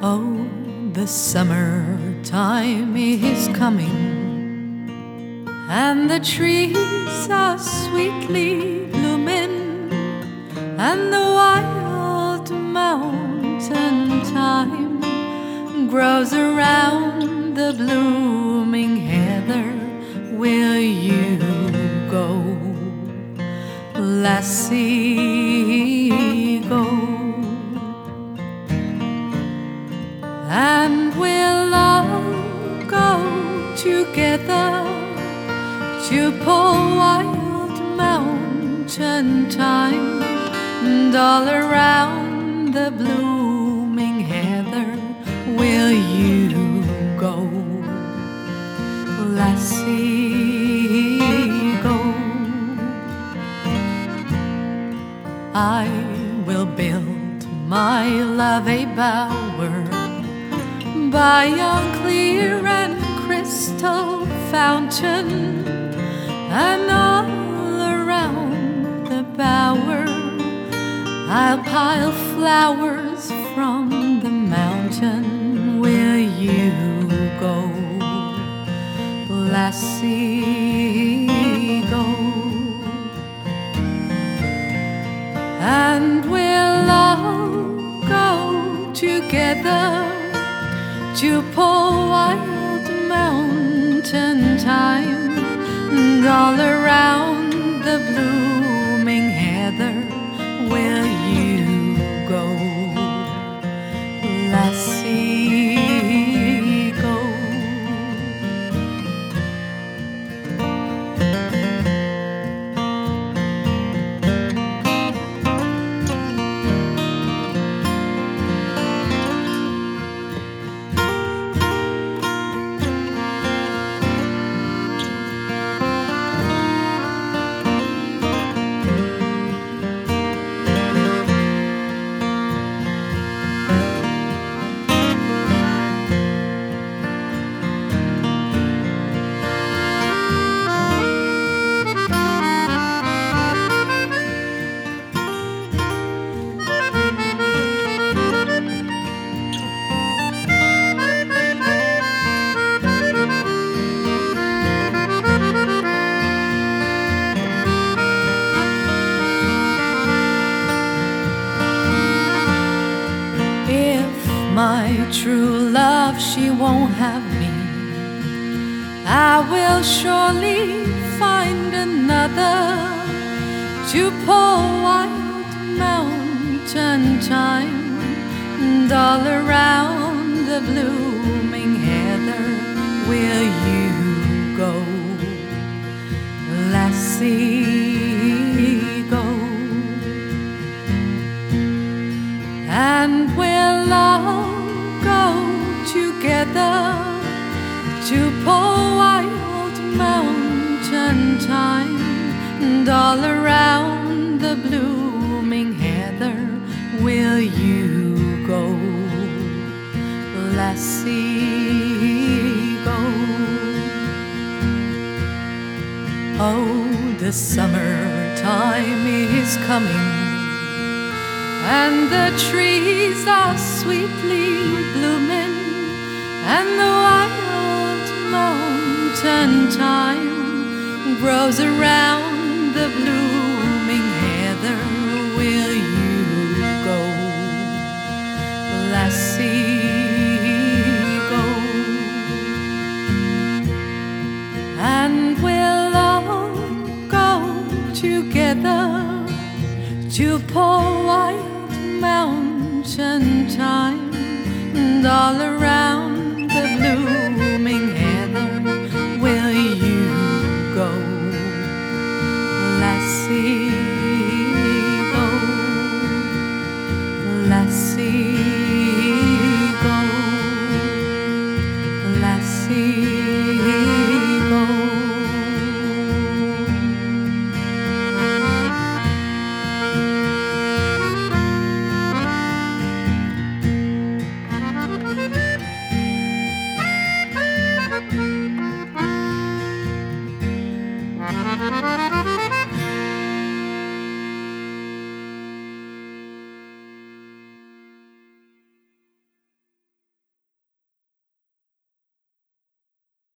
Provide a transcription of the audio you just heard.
Oh, the summertime is coming, and the trees are sweetly blooming, and the wild mountain thyme grows around the blooming heather. Will you go, lassie, go? And we'll all go together to poor wild mountain thyme, and all around the blooming heather. Will you go, lassie, go? I will build my love a bower by yon clear and crystal fountain, and all around the bower I'll pile flowers from the mountain. Will you go, lassie, go? And we'll all go together to poor wild mountain thyme, and all around the blooming heather. Will you go, lassie, go? My true love, she won't have me. I will surely find another to poor wild mountain thyme, and all around the blooming heather. Will you go, lassie, go? And we'll all go together to poor wild mountain thyme, and all around the blooming heather. Will you go, lassie, go? Oh, the summertime is coming, and the trees are sweetly blooming, and the wild mountain thyme grows around the blooming heather. Will you go, lassie?